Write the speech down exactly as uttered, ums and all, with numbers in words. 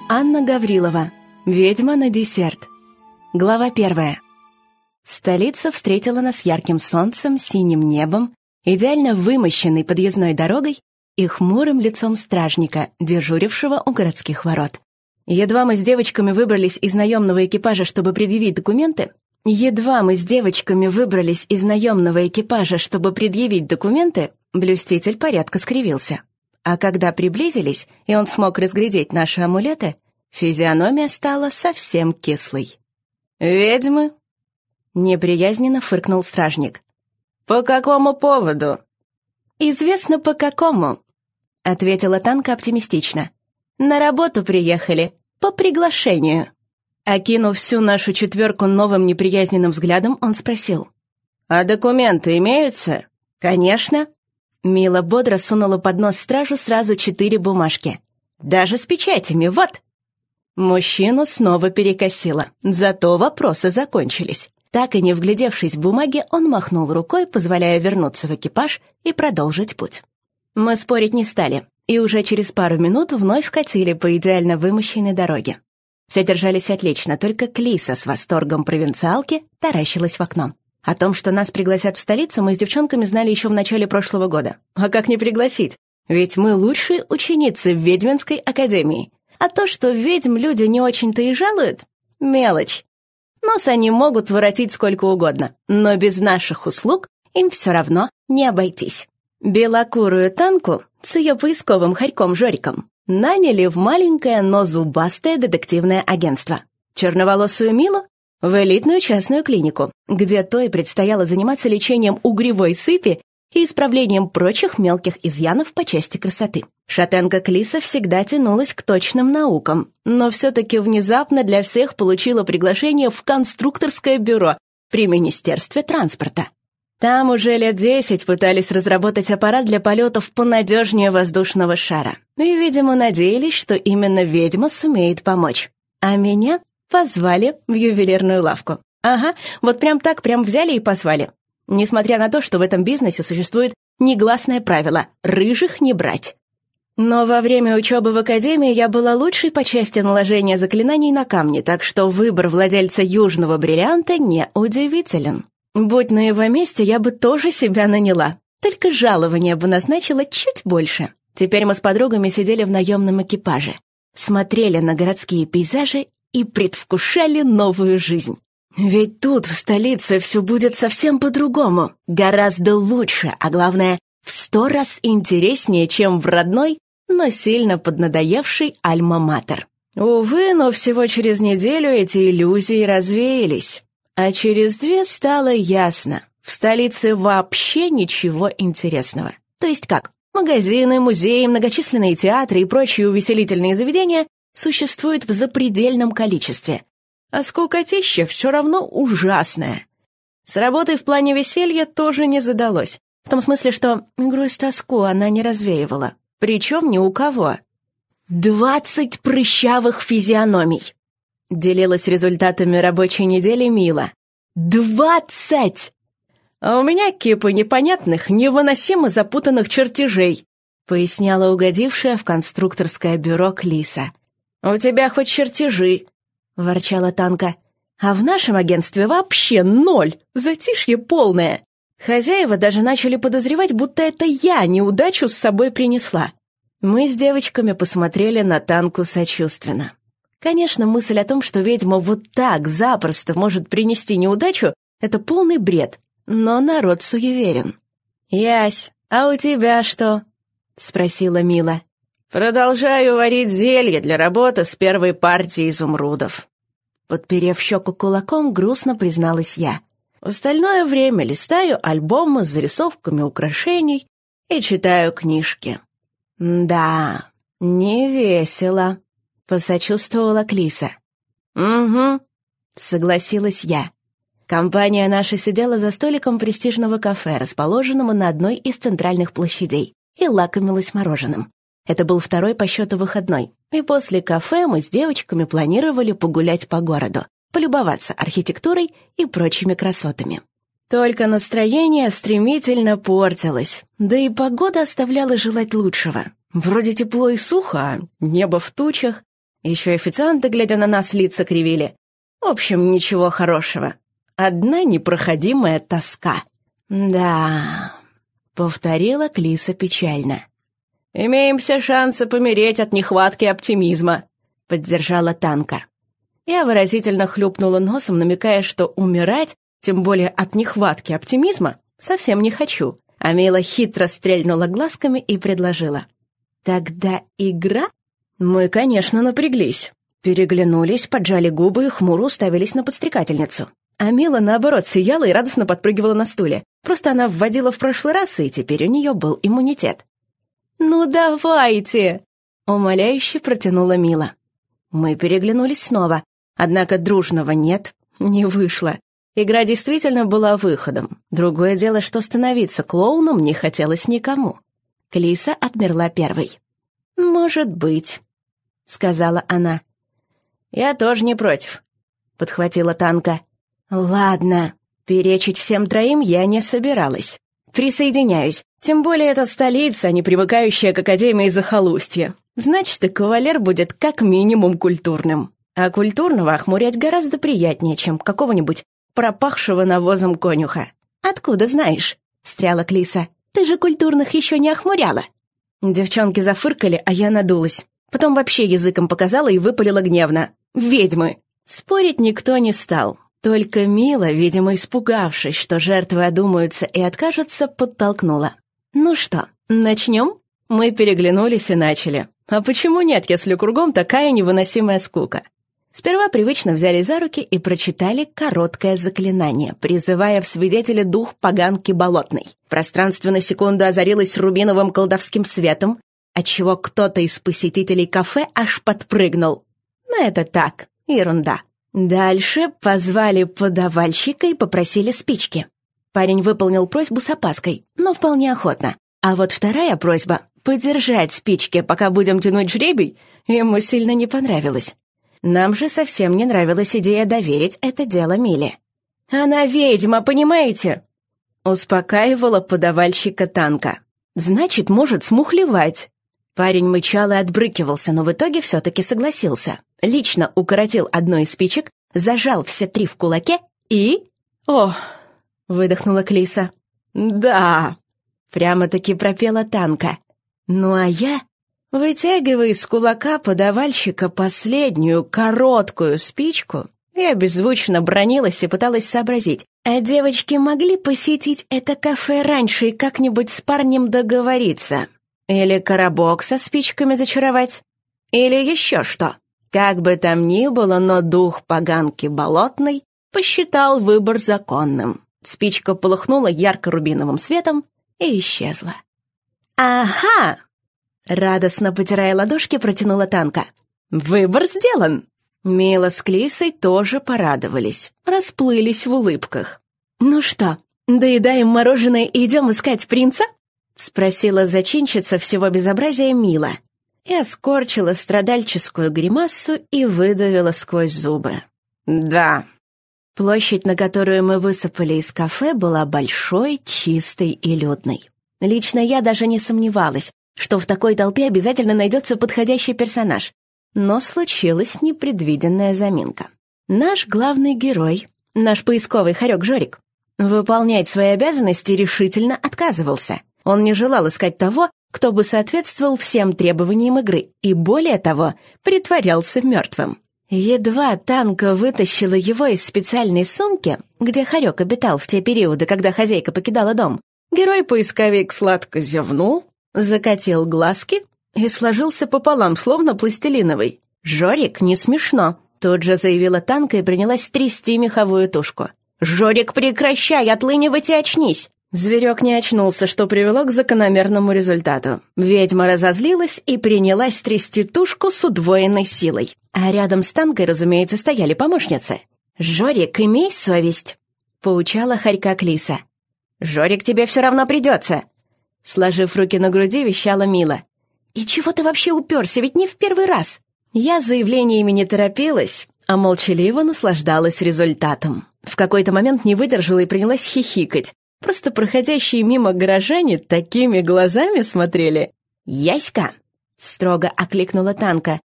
Анна Гаврилова. Ведьма на десерт. Глава первая. Столица встретила нас ярким солнцем, синим небом, идеально вымощенной подъездной дорогой и хмурым лицом стражника, дежурившего у городских ворот. Едва мы с девочками выбрались из наемного экипажа, чтобы предъявить документы, едва мы с девочками выбрались из наемного экипажа, чтобы предъявить документы, блюститель порядка скривился. А когда приблизились, и он смог разглядеть наши амулеты, физиономия стала совсем кислой. «Ведьмы?» — неприязненно фыркнул стражник. «По какому поводу?» «Известно, по какому», — ответила Танка оптимистично. «На работу приехали, по приглашению». Окинув всю нашу четверку новым неприязненным взглядом, он спросил. «А документы имеются?» «Конечно». Мила бодро сунула под нос стражу сразу четыре бумажки. «Даже с печатями, вот!» Мужчину снова перекосило, зато вопросы закончились. Так и не вглядевшись в бумаги, он махнул рукой, позволяя вернуться в экипаж и продолжить путь. Мы спорить не стали, и уже через пару минут вновь катили по идеально вымощенной дороге. Все держались отлично, только Клиса с восторгом провинциалки таращилась в окно. О том, что нас пригласят в столицу, мы с девчонками знали еще в начале прошлого года. А как не пригласить? Ведь мы лучшие ученицы в ведьминской академии. А то, что ведьм люди не очень-то и жалуют — мелочь. Нос они могут воротить сколько угодно, но без наших услуг им все равно не обойтись. Белокурую Танку с ее поисковым хорьком-жориком наняли в маленькое, но зубастое детективное агентство. Черноволосую Милу — в элитную частную клинику, где той предстояло заниматься лечением угревой сыпи и исправлением прочих мелких изъянов по части красоты. Шатенка Клиса всегда тянулась к точным наукам, но все-таки внезапно для всех получила приглашение в конструкторское бюро при Министерстве транспорта. Там уже лет десять пытались разработать аппарат для полетов понадежнее воздушного шара. И, видимо, надеялись, что именно ведьма сумеет помочь. А меня позвали в ювелирную лавку. Ага, вот прям так, прям взяли и позвали. Несмотря на то, что в этом бизнесе существует негласное правило — рыжих не брать. Но во время учебы в академии я была лучшей по части наложения заклинаний на камни, так что выбор владельца южного бриллианта неудивителен. Будь на его месте, я бы тоже себя наняла, только жалование бы назначила чуть больше. Теперь мы с подругами сидели в наемном экипаже, смотрели на городские пейзажи и предвкушали новую жизнь. Ведь тут, в столице, все будет совсем по-другому, гораздо лучше, а главное, в сто раз интереснее, чем в родной, но сильно поднадоевший Альма-Матер. Увы, но всего через неделю эти иллюзии развеялись. А через две стало ясно, в столице вообще ничего интересного. То есть как, магазины, музеи, многочисленные театры и прочие увеселительные заведения существуют в запредельном количестве. А скукотища все равно ужасная. С работой в плане веселья тоже не задалось. В том смысле, что грусть-тоску она не развеивала. Причем ни у кого. «Двадцать прыщавых физиономий!» — делилась результатами рабочей недели Мила. «Двадцать!» «А у меня кипа непонятных, невыносимо запутанных чертежей», — поясняла угодившая в конструкторское бюро Клиса. «У тебя хоть чертежи», — ворчала Танка. «А в нашем агентстве вообще ноль, затишье полное. Хозяева даже начали подозревать, будто это я неудачу с собой принесла». Мы с девочками посмотрели на Танку сочувственно. Конечно, мысль о том, что ведьма вот так запросто может принести неудачу, это полный бред, но народ суеверен. «Ясь, а у тебя что?» — спросила Мила. «Продолжаю варить зелье для работы с первой партией изумрудов». Подперев щеку кулаком, грустно призналась я. В остальное время листаю альбомы с зарисовками украшений и читаю книжки. «Да, не весело», — посочувствовала Клиса. «Угу», — согласилась я. Компания наша сидела за столиком престижного кафе, расположенного на одной из центральных площадей, и лакомилась мороженым. Это был второй по счету выходной, и после кафе мы с девочками планировали погулять по городу, полюбоваться архитектурой и прочими красотами. Только настроение стремительно портилось, да и погода оставляла желать лучшего. Вроде тепло и сухо, а небо в тучах. Еще официанты, глядя на нас, лица кривили. В общем, ничего хорошего. Одна непроходимая тоска. «Да», — повторила Клиса печально. «Имеем все шансы помереть от нехватки оптимизма», — поддержала Танка. Я выразительно хлюпнула носом, намекая, что умирать, тем более от нехватки оптимизма, совсем не хочу. А Мила хитро стрельнула глазками и предложила. «Тогда игра?» Мы, конечно, напряглись. Переглянулись, поджали губы и хмуро уставились на подстрекательницу. А Мила, наоборот, сияла и радостно подпрыгивала на стуле. Просто она вводила в прошлый раз, и теперь у нее был иммунитет. «Ну давайте!» — умоляюще протянула Мила. Мы переглянулись снова, однако дружного «нет» не вышло. Игра действительно была выходом. Другое дело, что становиться клоуном не хотелось никому. Клиса отмерла первой. «Может быть», — сказала она. «Я тоже не против», — подхватила Танка. «Ладно, перечить всем троим я не собиралась. Присоединяюсь. Тем более это столица, а не примыкающая к Академии захолустья. Значит, и кавалер будет как минимум культурным. А культурного охмурять гораздо приятнее, чем какого-нибудь пропахшего навозом конюха». «Откуда знаешь?» — встряла Клиса. «Ты же культурных еще не охмуряла». Девчонки зафыркали, а я надулась. Потом вообще языком показала и выпалила гневно. «Ведьмы!» Спорить никто не стал. Только Мила, видимо, испугавшись, что жертвы одумаются и откажутся, подтолкнула. «Ну что, начнем?» Мы переглянулись и начали. А почему нет, если кругом такая невыносимая скука? Сперва привычно взяли за руки и прочитали короткое заклинание, призывая в свидетеля дух поганки болотной. Пространство на секунду озарилось рубиновым колдовским светом, отчего кто-то из посетителей кафе аж подпрыгнул. Но это так, ерунда. Дальше позвали подавальщика и попросили спички. Парень выполнил просьбу с опаской, но вполне охотно. А вот вторая просьба — подержать спички, пока будем тянуть жребий, ему сильно не понравилась. Нам же совсем не нравилась идея доверить это дело Миле. «Она ведьма, понимаете?» Успокаивала подавальщика Танка. «Значит, может смухлевать». Парень мычал и отбрыкивался, но в итоге все-таки согласился. Лично укоротил одну из спичек, зажал все три в кулаке и... «О!» — выдохнула Клиса. «Да!» — прямо-таки пропела Танка. Ну а я, вытягивая из кулака подавальщика последнюю короткую спичку, я беззвучно бранилась и пыталась сообразить, а девочки могли посетить это кафе раньше и как-нибудь с парнем договориться? Или коробок со спичками зачаровать? Или еще что? Как бы там ни было, но дух поганки болотной посчитал выбор законным. Спичка полыхнула ярко-рубиновым светом и исчезла. «Ага!» — радостно потирая ладошки, протянула Танка. «Выбор сделан!» Мила с Клисой тоже порадовались, расплылись в улыбках. «Ну что, доедаем мороженое и идем искать принца?» — спросила зачинщица всего безобразия Мила. Я скорчила страдальческую гримассу и выдавила сквозь зубы. «Да». Площадь, на которую мы высыпали из кафе, была большой, чистой и людной. Лично я даже не сомневалась, что в такой толпе обязательно найдется подходящий персонаж. Но случилась непредвиденная заминка. Наш главный герой, наш поисковый хорек Жорик, выполнять свои обязанности решительно отказывался. Он не желал искать того, кто бы соответствовал всем требованиям игры, и более того, притворялся мертвым. Едва Танка вытащила его из специальной сумки, где хорек обитал в те периоды, когда хозяйка покидала дом, герой-поисковик сладко зевнул, закатил глазки и сложился пополам, словно пластилиновый. «Жорик, не смешно», — тут же заявила Танка и принялась трясти меховую тушку. «Жорик, прекращай, отлынивать и очнись!» Зверек не очнулся, что привело к закономерному результату. Ведьма разозлилась и принялась трясти тушку с удвоенной силой. А рядом с Танкой, разумеется, стояли помощницы. «Жорик, имей совесть», — поучала хорька Клиса. «Жорик, тебе все равно придется», — сложив руки на груди, вещала Мила. «И чего ты вообще уперся, ведь не в первый раз?» Я заявлениями не торопилась, а молчаливо наслаждалась результатом. В какой-то момент не выдержала и принялась хихикать. Просто проходящие мимо горожане такими глазами смотрели. «Яська!» — строго окликнула Танка,